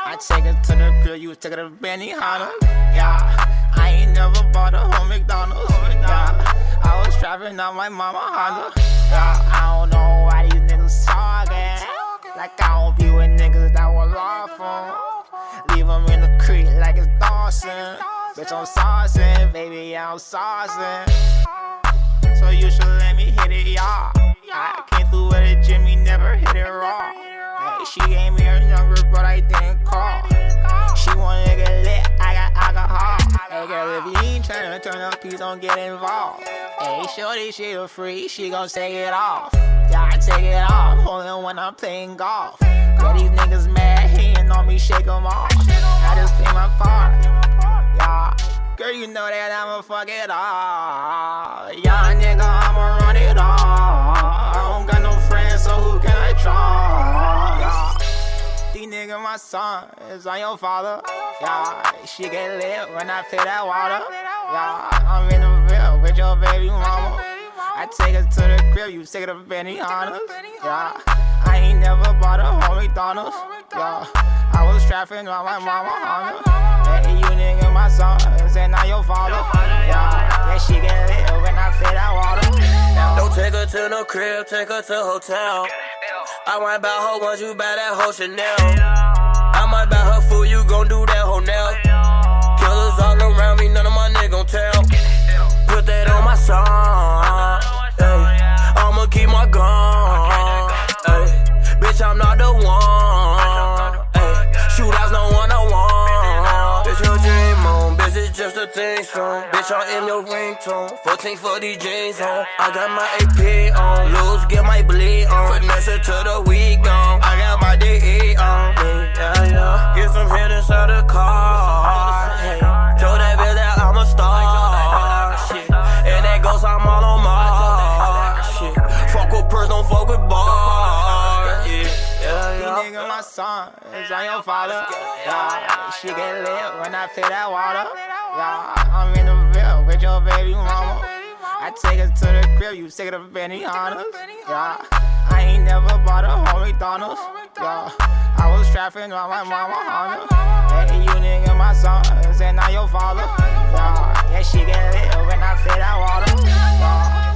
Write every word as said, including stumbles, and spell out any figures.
I take her to the crib, you take her to Benihana. Yeah, I ain't never bought a whole McDonald's. Yeah, I was trapping on my mama Honda. Yeah, I don't know why these niggas talking. Like I don't be with niggas that was lawful. Leave them in the creek like it's Dawson. Bitch, I'm saucing, baby, I'm saucing. So you should let me hit it, y'all. I came through with a Jimmy, never hit it raw. Hey, she gave me her number, but I didn't call. She wanna get lit, I got alcohol. Hey girl, if you ain't tryna turn up, please don't get involved. Hey, shorty, she a free, she gon' take it off. Yeah, I take it off, only when I'm playing golf. Yeah, these niggas mad, hating on me, shake them off. I just pay my part. Yeah, girl, you know that I'ma fuck it all. Yeah, nigga, I'ma run it all. I don't got no friends, so who can I trust? Yeah, these niggas, my son is on your father. Yeah, she get lit when I pay that water. Yeah, I'm in the Ville with your baby mama. I take her to the crib, you take her to Benihana. Yeah, I ain't never bought a whole McDonald's. Yeah, I was trapping on my mama Honda. Hey, you nigga, my son, and now your father. Yeah, yeah, she get lit when I fill that water. Yeah. Don't take her to no crib, take her to hotel. I might buy her once, you buy that whole Chanel. I might buy her food, you gon' do that whole nail. Killers all around me, none of my niggas gon' tell. Put that on my song. Ay, I'ma keep my gun. Ay, bitch, I'm not the one. Ay, shootouts, no one I want. Bitch, your dream on, bitch, it's just a thing song. Bitch, I'm in your ringtone. fourteen for these jeans on. I got my A P on. Loose, get my bleed on. Finesse it to the week on. I got my D E on me. Yeah, yeah. Get some hit inside the car. Hey, told that bitch that I'm a star. Shit. And that goes, I'm all on my shit. Fuck with purse, don't fuck with bar. Yeah, yeah, yeah. These niggas, my son is on your father. Yeah, she get lit when I pay that water. Yeah, I'm in the Ville with your baby mama. I take her to the crib, you take her to Benihana. Yeah, I ain't never bought a whole McDonald's. Yeah, I was trapping on my mama Honda. Hey, you nigga, my son, and now your father. Yeah, yeah, she get lit when I fill that water. Yeah.